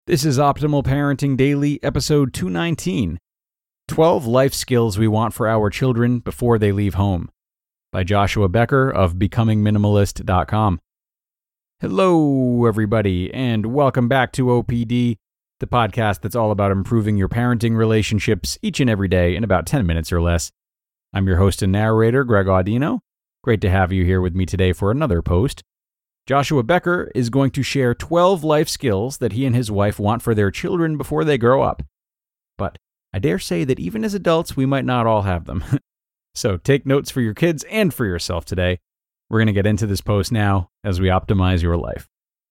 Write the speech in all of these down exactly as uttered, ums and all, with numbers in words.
This is Optimal Parenting Daily, episode two nineteen, twelve Life Skills We Want for Our Children Before They Leave Home, by Joshua Becker of becoming minimalist dot com. Hello, everybody, and welcome back to O P D, the podcast that's all about improving your parenting relationships each and every day in about ten minutes or less. I'm your host and narrator, Greg Audino. Great to have you here with me today for another post. Joshua Becker is going to share twelve life skills that he and his wife want for their children before they grow up. But I dare say that even as adults, we might not all have them. So take notes for your kids and for yourself today. We're going to get into this post now as we optimize your life.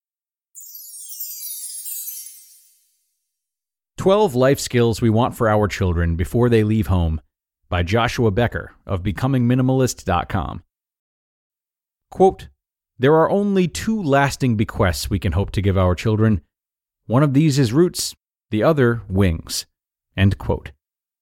twelve Life Skills We Want for Our Children Before They Leave Home, by Joshua Becker of becoming minimalist dot com. Quote, "There are only two lasting bequests we can hope to give our children. One of these is roots, the other wings." End quote.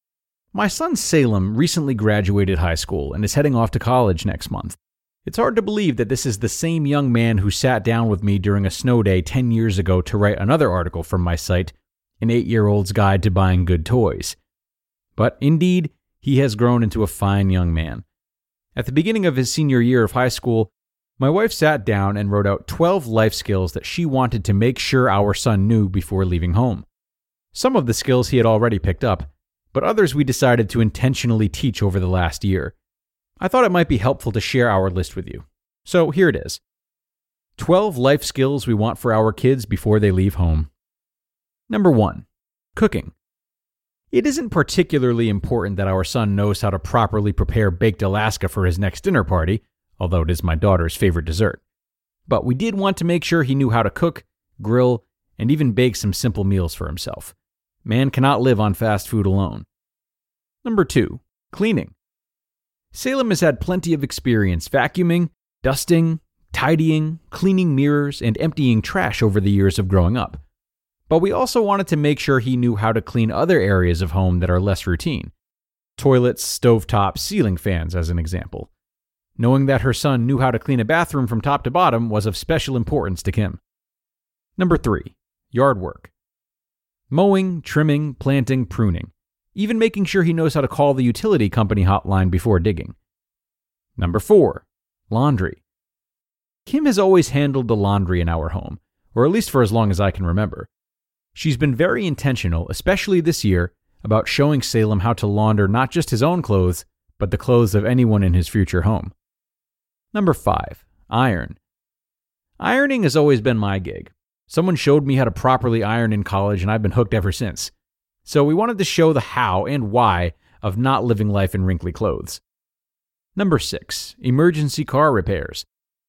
My son Salem recently graduated high school and is heading off to college next month. It's hard to believe that this is the same young man who sat down with me during a snow day ten years ago to write another article from my site, An Eight-Year-Old's Guide to Buying Good Toys. But indeed, he has grown into a fine young man. At the beginning of his senior year of high school, my wife sat down and wrote out twelve life skills that she wanted to make sure our son knew before leaving home. Some of the skills he had already picked up, but others we decided to intentionally teach over the last year. I thought it might be helpful to share our list with you. So here it is. twelve life skills we want for our kids before they leave home. Number one, cooking. It isn't particularly important that our son knows how to properly prepare baked Alaska for his next dinner party, although it is my daughter's favorite dessert. But we did want to make sure he knew how to cook, grill, and even bake some simple meals for himself. Man cannot live on fast food alone. Number two, cleaning. Salem has had plenty of experience vacuuming, dusting, tidying, cleaning mirrors, and emptying trash over the years of growing up. But we also wanted to make sure he knew how to clean other areas of home that are less routine. Toilets, stovetops, ceiling fans, as an example. Knowing that her son knew how to clean a bathroom from top to bottom was of special importance to Kim. Number three, yard work. Mowing, trimming, planting, pruning. Even making sure he knows how to call the utility company hotline before digging. Number four, laundry. Kim has always handled the laundry in our home, or at least for as long as I can remember. She's been very intentional, especially this year, about showing Salem how to launder not just his own clothes, but the clothes of anyone in his future home. Number five, iron. Ironing has always been my gig. Someone showed me how to properly iron in college, and I've been hooked ever since. So we wanted to show the how and why of not living life in wrinkly clothes. Number six, emergency car repairs.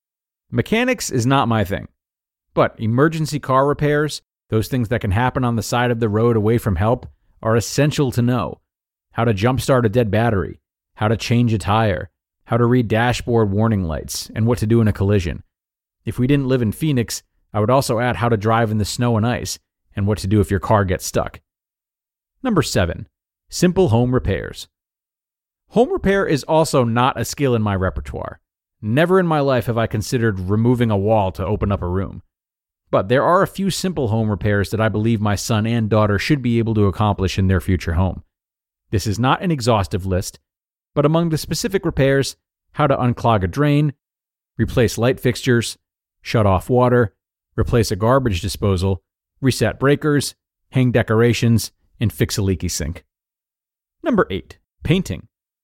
Mechanics is not my thing. But emergency car repairs, those things that can happen on the side of the road away from help, are essential to know. How to jumpstart a dead battery, how to change a tire, how to read dashboard warning lights, and what to do in a collision. If we didn't live in Phoenix, I would also add how to drive in the snow and ice, and what to do if your car gets stuck. Number seven, simple home repairs. Home repair is also not a skill in my repertoire. Never in my life have I considered removing a wall to open up a room. But there are a few simple home repairs that I believe my son and daughter should be able to accomplish in their future home. This is not an exhaustive list, but among the specific repairs, how to unclog a drain, replace light fixtures, shut off water, replace a garbage disposal, reset breakers, hang decorations, and fix a leaky sink. Number eight, painting.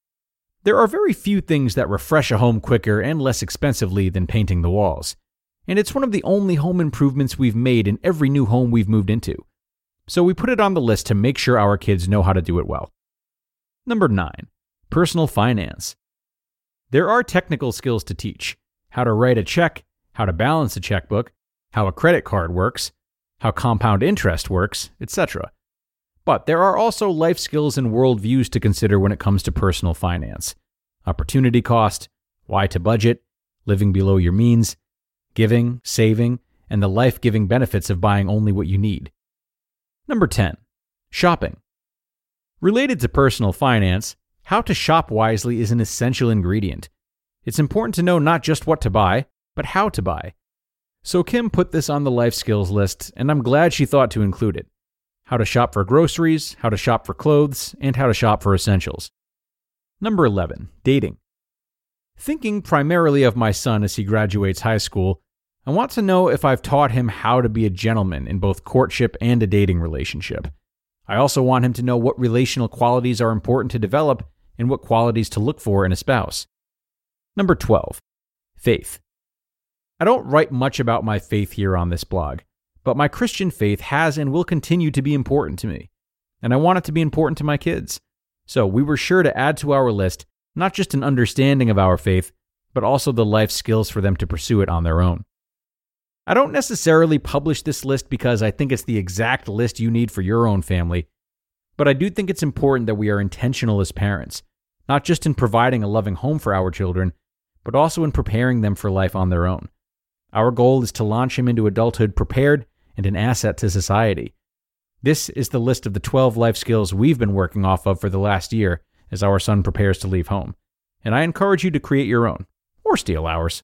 There are very few things that refresh a home quicker and less expensively than painting the walls. And it's one of the only home improvements we've made in every new home we've moved into. So we put it on the list to make sure our kids know how to do it well. Number nine, personal finance. There are technical skills to teach. How to write a check, how to balance a checkbook, how a credit card works, how compound interest works, et cetera. But there are also life skills and worldviews to consider when it comes to personal finance. Opportunity cost, why to budget, living below your means, giving, saving, and the life-giving benefits of buying only what you need. Number ten, shopping. Related to personal finance, how to shop wisely is an essential ingredient. It's important to know not just what to buy, but how to buy. So Kim put this on the life skills list, and I'm glad she thought to include it. How to shop for groceries, how to shop for clothes, and how to shop for essentials. Number eleven, dating. Thinking primarily of my son as he graduates high school, I want to know if I've taught him how to be a gentleman in both courtship and a dating relationship. I also want him to know what relational qualities are important to develop and what qualities to look for in a spouse. Number twelve, faith. I don't write much about my faith here on this blog, but my Christian faith has and will continue to be important to me, and I want it to be important to my kids. So we were sure to add to our list not just an understanding of our faith, but also the life skills for them to pursue it on their own. I don't necessarily publish this list because I think it's the exact list you need for your own family, but I do think it's important that we are intentional as parents, not just in providing a loving home for our children, but also in preparing them for life on their own. Our goal is to launch him into adulthood prepared and an asset to society. This is the list of the twelve life skills we've been working off of for the last year as our son prepares to leave home, and I encourage you to create your own, or steal ours.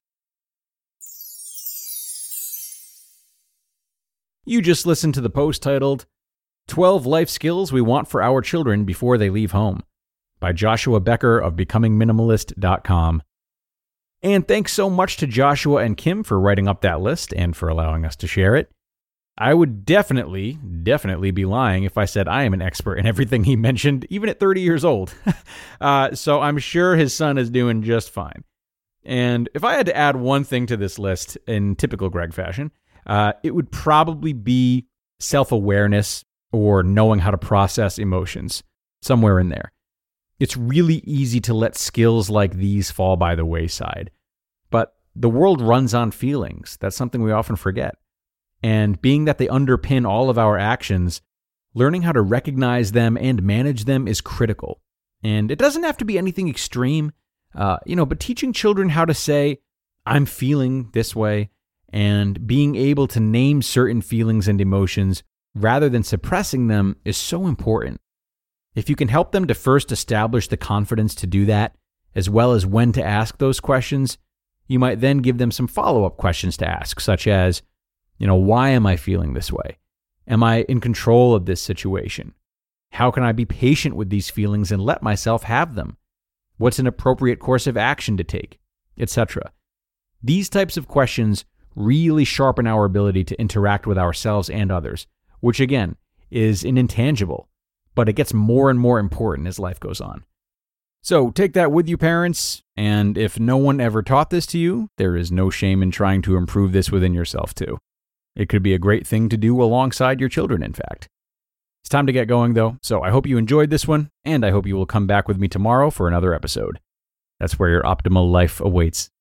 You just listened to the post titled, twelve Life Skills We Want for Our Children Before They Leave Home, by Joshua Becker of becoming minimalist dot com. And thanks so much to Joshua and Kim for writing up that list and for allowing us to share it. I would definitely, definitely be lying if I said I am an expert in everything he mentioned, even at thirty years old. uh, so I'm sure his son is doing just fine. And if I had to add one thing to this list in typical Greg fashion, uh, it would probably be self-awareness or knowing how to process emotions, somewhere in there. It's really easy to let skills like these fall by the wayside. But the world runs on feelings. That's something we often forget. And being that they underpin all of our actions, learning how to recognize them and manage them is critical. And it doesn't have to be anything extreme, uh, you know, but teaching children how to say, I'm feeling this way, and being able to name certain feelings and emotions rather than suppressing them is so important. If you can help them to first establish the confidence to do that, as well as when to ask those questions, you might then give them some follow-up questions to ask, such as, you know, why am I feeling this way? Am I in control of this situation? How can I be patient with these feelings and let myself have them? What's an appropriate course of action to take? et cetera. These types of questions really sharpen our ability to interact with ourselves and others, which again is an intangible, but it gets more and more important as life goes on. So take that with you, parents, and if no one ever taught this to you, there is no shame in trying to improve this within yourself too. It could be a great thing to do alongside your children, in fact. It's time to get going, though, so I hope you enjoyed this one, and I hope you will come back with me tomorrow for another episode. That's where your optimal life awaits.